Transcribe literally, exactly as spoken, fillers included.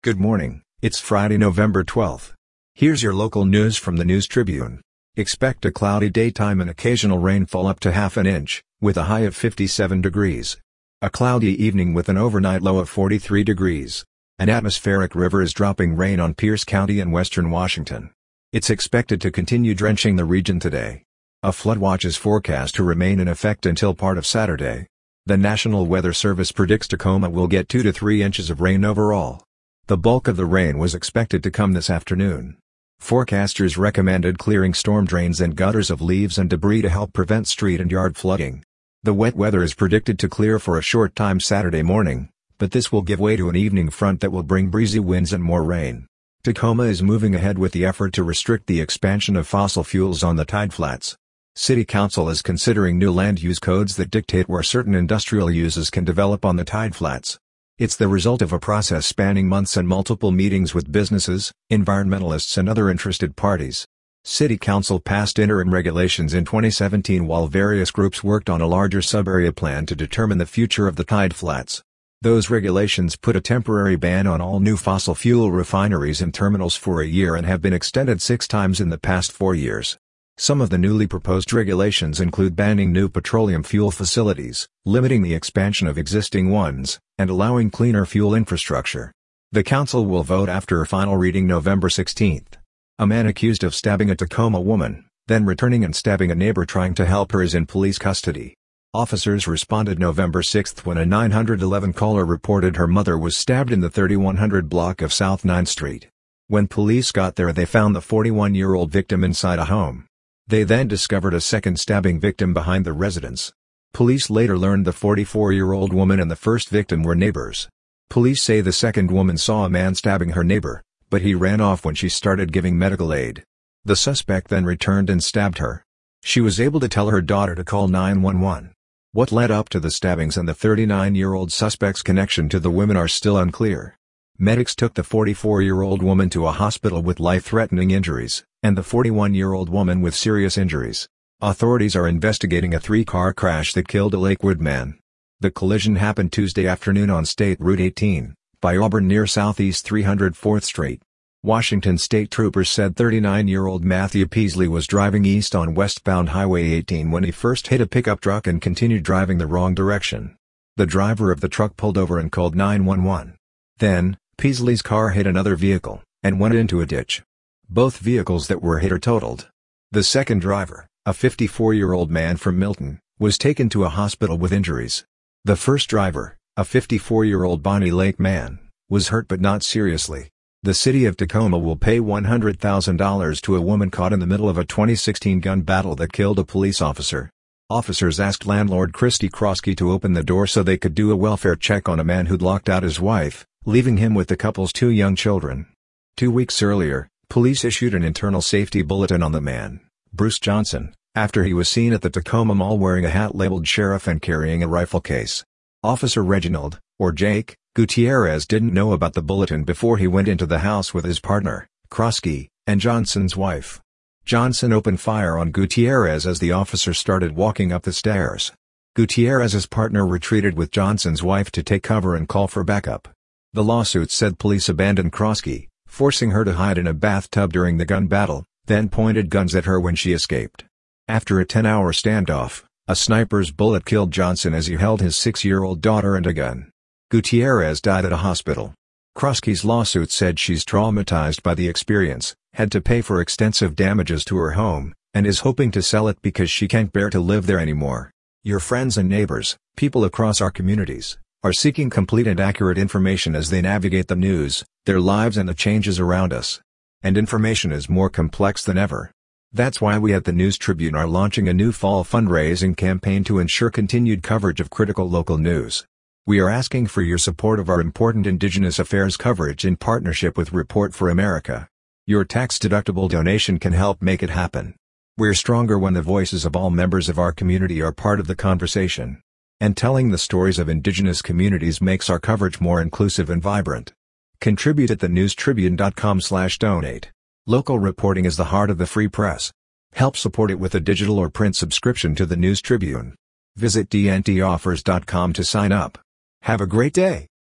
Good morning, it's Friday, November twelfth. Here's your local news from the News Tribune. Expect a cloudy daytime and occasional rainfall up to half an inch, with a high of fifty-seven degrees. A cloudy evening with an overnight low of forty-three degrees. An atmospheric river is dropping rain on Pierce County and western Washington. It's expected to continue drenching the region today. A flood watch is forecast to remain in effect until part of Saturday. The National Weather Service predicts Tacoma will get two to three inches of rain overall. The bulk of the rain was expected to come this afternoon. Forecasters recommended clearing storm drains and gutters of leaves and debris to help prevent street and yard flooding. The wet weather is predicted to clear for a short time Saturday morning, but this will give way to an evening front that will bring breezy winds and more rain. Tacoma is moving ahead with the effort to restrict the expansion of fossil fuels on the tide flats. City Council is considering new land use codes that dictate where certain industrial uses can develop on the tide flats. It's the result of a process spanning months and multiple meetings with businesses, environmentalists and other interested parties. City Council passed interim regulations in twenty seventeen while various groups worked on a larger subarea plan to determine the future of the tide flats. Those regulations put a temporary ban on all new fossil fuel refineries and terminals for a year and have been extended six times in the past four years. Some of the newly proposed regulations include banning new petroleum fuel facilities, limiting the expansion of existing ones, and allowing cleaner fuel infrastructure. The council will vote after a final reading November sixteenth. A man accused of stabbing a Tacoma woman, then returning and stabbing a neighbor trying to help her is in police custody. Officers responded November sixth when a nine one one caller reported her mother was stabbed in the thirty-one hundred block of South ninth Street. When police got there, they found the forty-one-year-old victim inside a home. They then discovered a second stabbing victim behind the residence. Police later learned the forty-four-year-old woman and the first victim were neighbors. Police say the second woman saw a man stabbing her neighbor, but he ran off when she started giving medical aid. The suspect then returned and stabbed her. She was able to tell her daughter to call nine one one. What led up to the stabbings and the thirty-nine-year-old suspect's connection to the women are still unclear. Medics took the forty-four-year-old woman to a hospital with life-threatening injuries, and the forty-one-year-old woman with serious injuries. Authorities are investigating a three-car crash that killed a Lakewood man. The collision happened Tuesday afternoon on State Route eighteen, by Auburn near Southeast three hundred fourth Street. Washington State troopers said thirty-nine-year-old Matthew Peasley was driving east on westbound Highway eighteen when he first hit a pickup truck and continued driving the wrong direction. The driver of the truck pulled over and called nine one one. Then, Peasley's car hit another vehicle, and went into a ditch. Both vehicles that were hit are totaled. The second driver, a fifty-four-year-old man from Milton, was taken to a hospital with injuries. The first driver, a fifty-four-year-old Bonnie Lake man, was hurt but not seriously. The city of Tacoma will pay one hundred thousand dollars to a woman caught in the middle of a twenty sixteen gun battle that killed a police officer. Officers asked landlord Christy Krosky to open the door so they could do a welfare check on a man who'd locked out his wife, leaving him with the couple's two young children. Two weeks earlier, police issued an internal safety bulletin on the man, Bruce Johnson, after he was seen at the Tacoma Mall wearing a hat labeled sheriff and carrying a rifle case. Officer Reginald, or Jake, Gutierrez didn't know about the bulletin before he went into the house with his partner, Krosky, and Johnson's wife. Johnson opened fire on Gutierrez as the officer started walking up the stairs. Gutierrez's partner retreated with Johnson's wife to take cover and call for backup. The lawsuit said police abandoned Krosky, forcing her to hide in a bathtub during the gun battle, then pointed guns at her when she escaped. After a ten-hour standoff, a sniper's bullet killed Johnson as he held his six-year-old daughter and a gun. Gutierrez died at a hospital. Krosky's lawsuit said she's traumatized by the experience, had to pay for extensive damages to her home, and is hoping to sell it because she can't bear to live there anymore. Your friends and neighbors, people across our communities, are seeking complete and accurate information as they navigate the news, their lives and the changes around us. And information is more complex than ever. That's why we at the News Tribune are launching a new fall fundraising campaign to ensure continued coverage of critical local news. We are asking for your support of our important Indigenous affairs coverage in partnership with Report for America. Your tax-deductible donation can help make it happen. We're stronger when the voices of all members of our community are part of the conversation. And telling the stories of Indigenous communities makes our coverage more inclusive and vibrant. Contribute at the news tribune dot com slash donate. Local reporting is the heart of the free press. Help support it with a digital or print subscription to the News Tribune. Visit d n t offers dot com to sign up. Have a great day.